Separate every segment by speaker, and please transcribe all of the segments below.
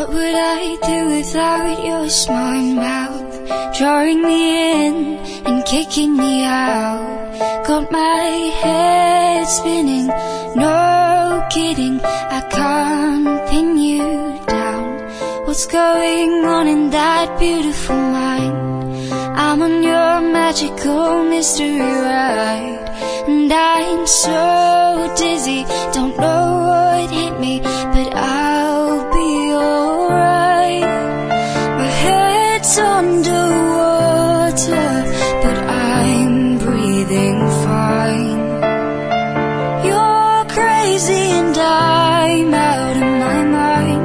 Speaker 1: What would I do without your smart mouth, drawing me in and kicking me out? Got my head spinning, no kidding, I can't pin you down. What's going on in that beautiful mind? I'm on your magical mystery ride, and I'm so dizzy, don't know what hit me, but I'll be alright. My head's underwater, but I'm breathing fine. You're crazy and I'm out of my mind,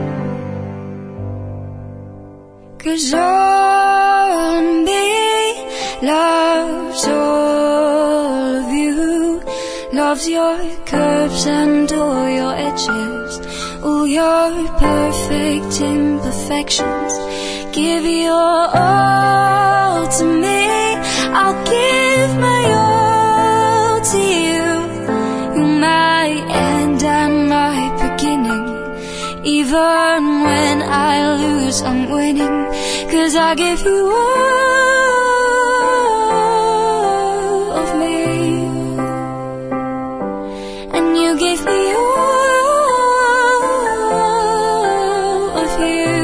Speaker 1: 'cause all of me loves all of you, loves your curves and all your edges, all your perfect imperfections. Give your all to me, I'll give my all to you. You're my end and my beginning, even when I lose I'm winning, 'cause I give you all of me, and you give me all of you.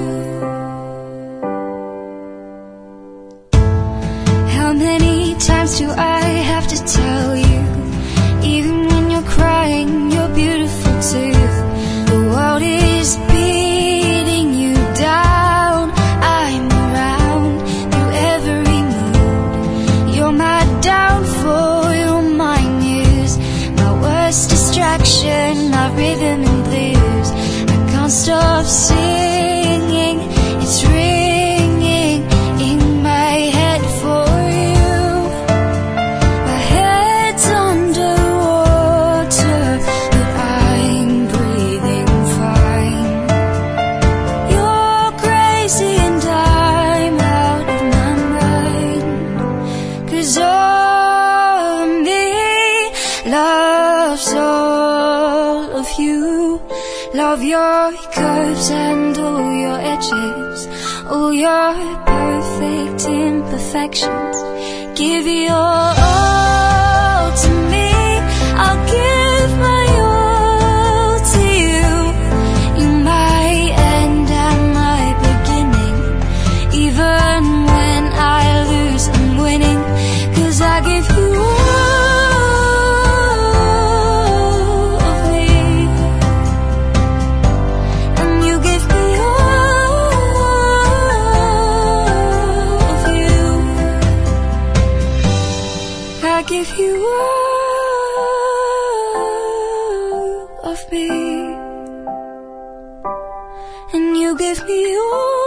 Speaker 1: How many times do I have to tell you, even when you're crying, you're beautiful too? The world is beating you down, I'm around through every mood. You're my downfall, you're my muse, my worst distraction, my rhythm and blues. I can't stop singing, it's ringing in my head for you. My head's underwater, but I'm breathing fine. You're crazy and I'm out of my mind, 'cause all of me loves all of you, love your curves and all your edges, all your perfect imperfections. Give your all to me, I'll give my all to you. You're my end and my beginning, even when I lose I'm winning, 'cause I give you all of me, and you give me all of you. I give you all of me, and you give me all